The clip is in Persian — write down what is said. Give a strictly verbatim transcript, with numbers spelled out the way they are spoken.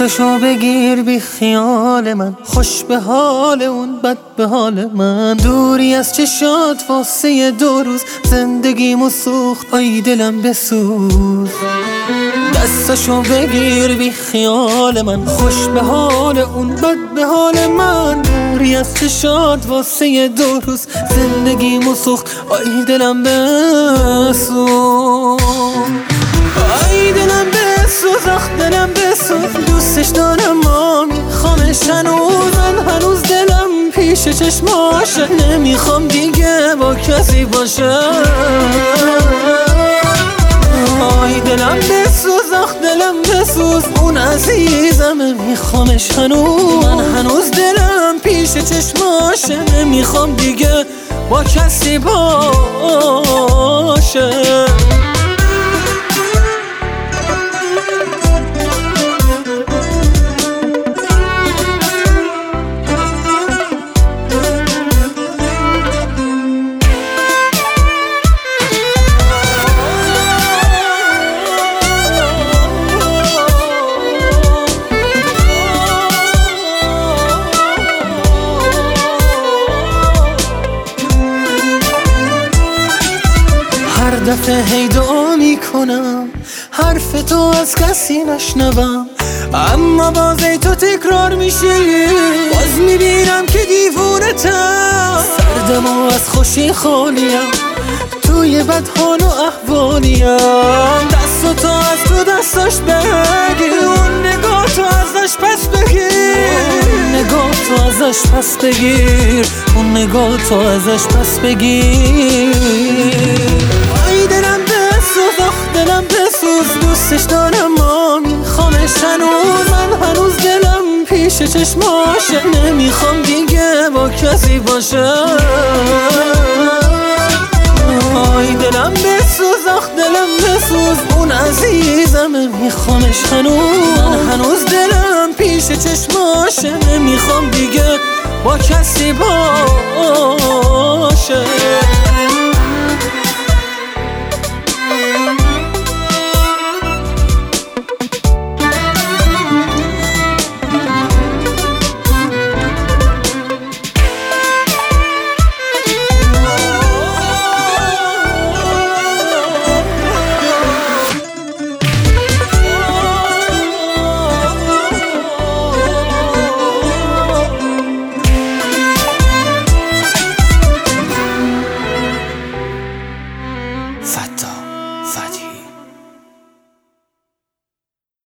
دستشو بگیر بی خیال من، خوش به حال اون بد به حال من. دوری از چشات واسه دو روز، زندگیمو سوخت آی دلم بسوز. دستشو بگیر بی خیال من، خوش به حال اون بد به حال من. دوری از چشات واسه دو روز، زندگیمو سوخت آی دلم بسوز. آی دلم بسوز، آخ دلم بسوز. دوستش دارم ما میخوامش هنوز، من هنوز دلم پیش چشماشه. نمیخوام دیگه با کسی باشه. آی دلم بسوز، آخ دلم بسوز. اون عزیزمه میخوامش هنوز، من هنوز دلم پیش چشماشه. نمیخوام دیگه با کسی باشه. هر دفعه هی دعا میکنم حرف تو از کسی نشنوم، اما باز ای تو تکرار میشی. باز میبینم که دیوونتم، سردم و از خوشی خالیم، توی بدحال و احوالیم. دست تو از تو دستاش بگیر، اون نگاه تو ازش پس بگیر. نگاه تو ازش پس بگیر، اون نگاه تو ازش پس بگیر. آی دلم بسوز، آخ دلم بسوز. دوستش دارم ما میخوامش هنوز، من هنوز دلم پیش چشماشه. نمیخوام دیگه با کسی باشه. آی دلم بسوز، آخ دلم بسوز. اون عزیزمه میخوامش هنوز، من هنوز دلم پیش چشماشه. نمیخوام دیگه با کسی باشه.